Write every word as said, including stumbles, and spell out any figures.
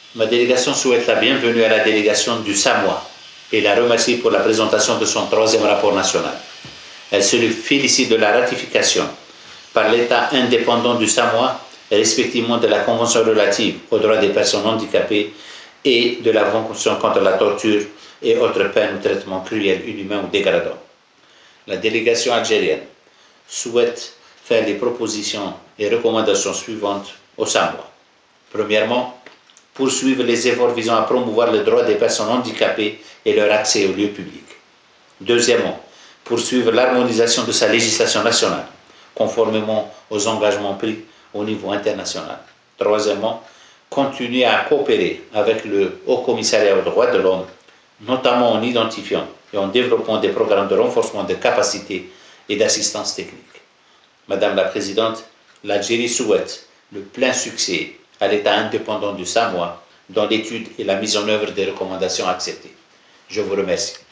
Ma délégation souhaite la bienvenue à la délégation du Samoa et la remercie pour la présentation de son troisième rapport national. Elle se félicite de la ratification par l'État indépendant du Samoa, respectivement de la Convention relative aux droits des personnes handicapées et de la Convention contre la torture et autres peines ou traitements cruels, inhumains ou dégradants. La délégation algérienne souhaite faire les propositions et recommandations suivantes au Samoa. Premièrement, poursuivre les efforts visant à promouvoir les droits des personnes handicapées et leur accès aux lieux publics. Deuxièmement, poursuivre l'harmonisation de sa législation nationale, conformément aux engagements pris au niveau international. Troisièmement, continuer à coopérer avec le Haut Commissariat aux droits de l'homme, notamment en identifiant et en développant des programmes de renforcement de capacités et d'assistance technique. Madame la Présidente, l'Algérie souhaite le plein succès à l'État indépendant du Samoa dans l'étude et la mise en œuvre des recommandations acceptées. Je vous remercie.